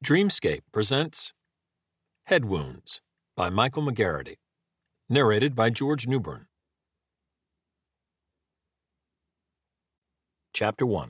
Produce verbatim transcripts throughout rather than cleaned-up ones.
Dreamscape presents Head Wounds by Michael McGarrity, narrated by George Newbern. Chapter one.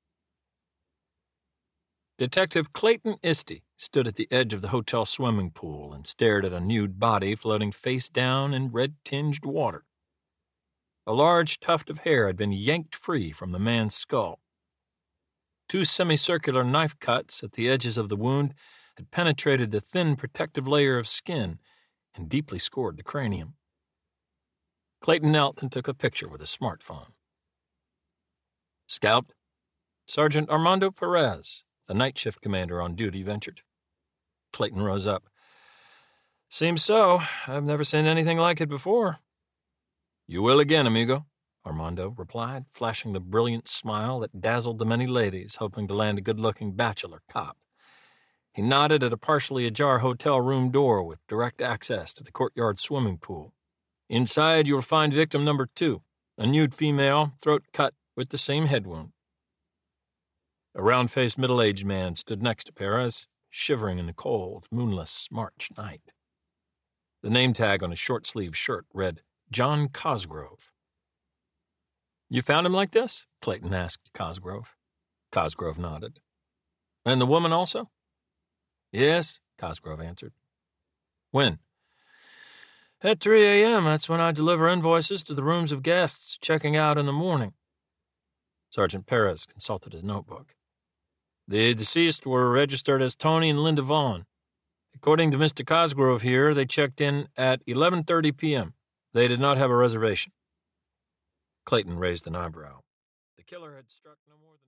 Detective Clayton Isty stood at the edge of the hotel swimming pool and stared at a nude body floating face down in red-tinged water. A large tuft of hair had been yanked free from the man's skull. Two semicircular knife cuts at the edges of the wound had penetrated the thin protective layer of skin and deeply scored the cranium. Clayton knelt and took a picture with a smartphone. "Scout?" Sergeant Armando Perez, the night shift commander on duty, ventured. Clayton rose up. "Seems so. I've never seen anything like it before." "You will again, amigo," Armando replied, flashing the brilliant smile that dazzled the many ladies hoping to land a good-looking bachelor cop. He nodded at a partially ajar hotel room door with direct access to the courtyard swimming pool. "Inside you'll find victim number two, a nude female, throat cut with the same head wound." A round-faced middle-aged man stood next to Perez, shivering in the cold, moonless March night. The name tag on his short-sleeved shirt read, John Cosgrove. "You found him like this?" Clayton asked Cosgrove. Cosgrove nodded. "And the woman also?" "Yes," Cosgrove answered. "When?" "At three a.m. That's when I deliver invoices to the rooms of guests checking out in the morning." Sergeant Perez consulted his notebook. "The deceased were registered as Tony and Linda Vaughn. According to Mister Cosgrove here, they checked in at eleven thirty p.m. They did not have a reservation." Clayton raised an eyebrow. The killer had struck no more than